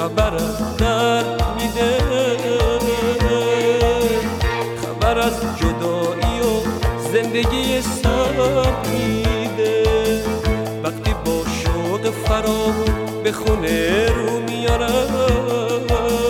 خبرم درد میده، خبر از جدایی و زندگی سخت میده. وقتی با شوق فراق به خونه رو میارم،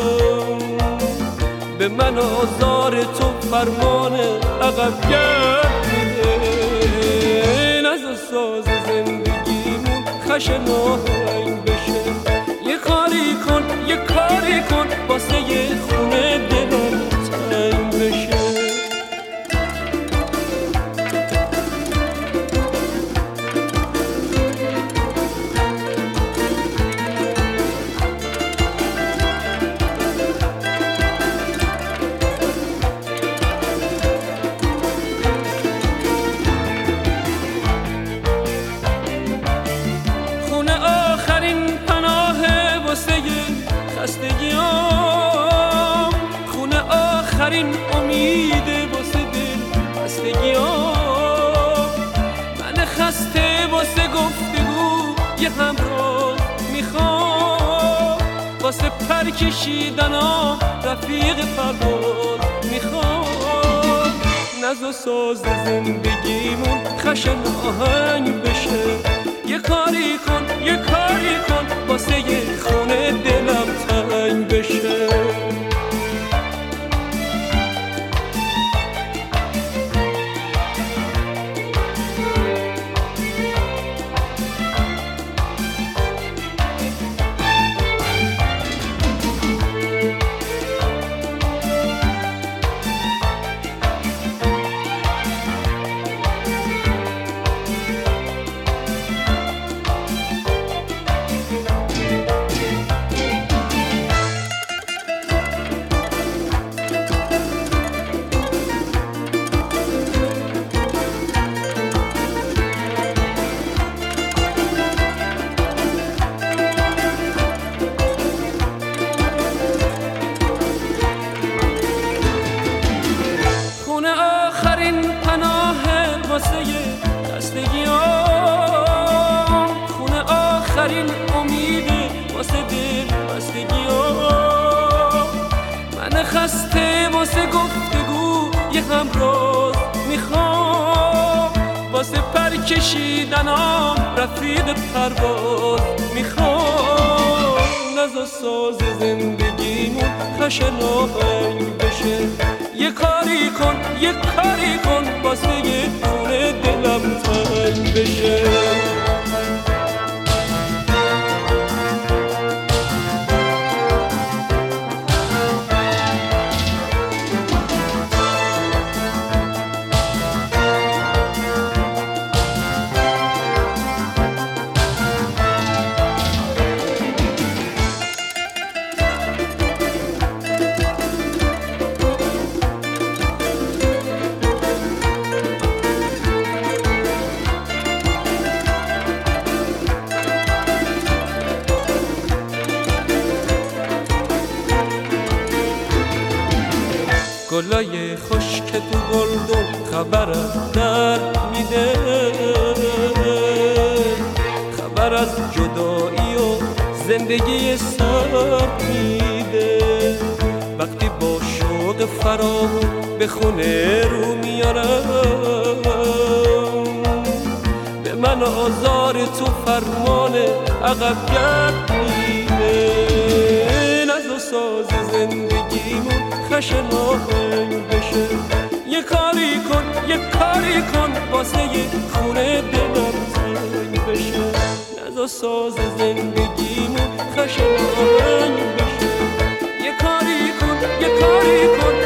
به من آزار تو فرمان عقب گرد میده. نزد ساز زندگیمون خشن آهنگ بشه، یه کاری کن یه کاری کن واسه یه خونه دلم تنگ بشه. خستگیام خونه آخرین امیده واسه دل خستگیام. من خسته واسه گفتگو یه همراه میخوام، واسه پر کشیدنام رفیق پرواز میخوام. نزد ساز زندگیمون خشن آهنگ بشه، یه کاری کن یه کاری کن واسه یه خونه دلم تنگ بشه. خونه آخرین امیده واسه دل خستگیام. من خسته واسه گفتگو یه همراز میخوام، واسه پر کشیدنام رفیق پرواز میخوام. نزد ساز زندگیمون خشن آهنگ بشه، یه کاری کن یه کاری کن واسه یه خونه دلم تنگ بشه. گلای خشک تو گلدون خبرم درد میده، خبر از جدایی و زندگی سخت میده. وقتی با شوق فراق به خونه رو میارم، به من آزار تو فرمان عقب گرد میده. نزد ساز زندگیمون خشن آهنگ بشه، یه کاری کن یه کاری کن واسه یه خونه دلم تنگ بشه. نزد ساز زندگیمون خشن آهنگ بشه، یه کاری کن یه کاری کن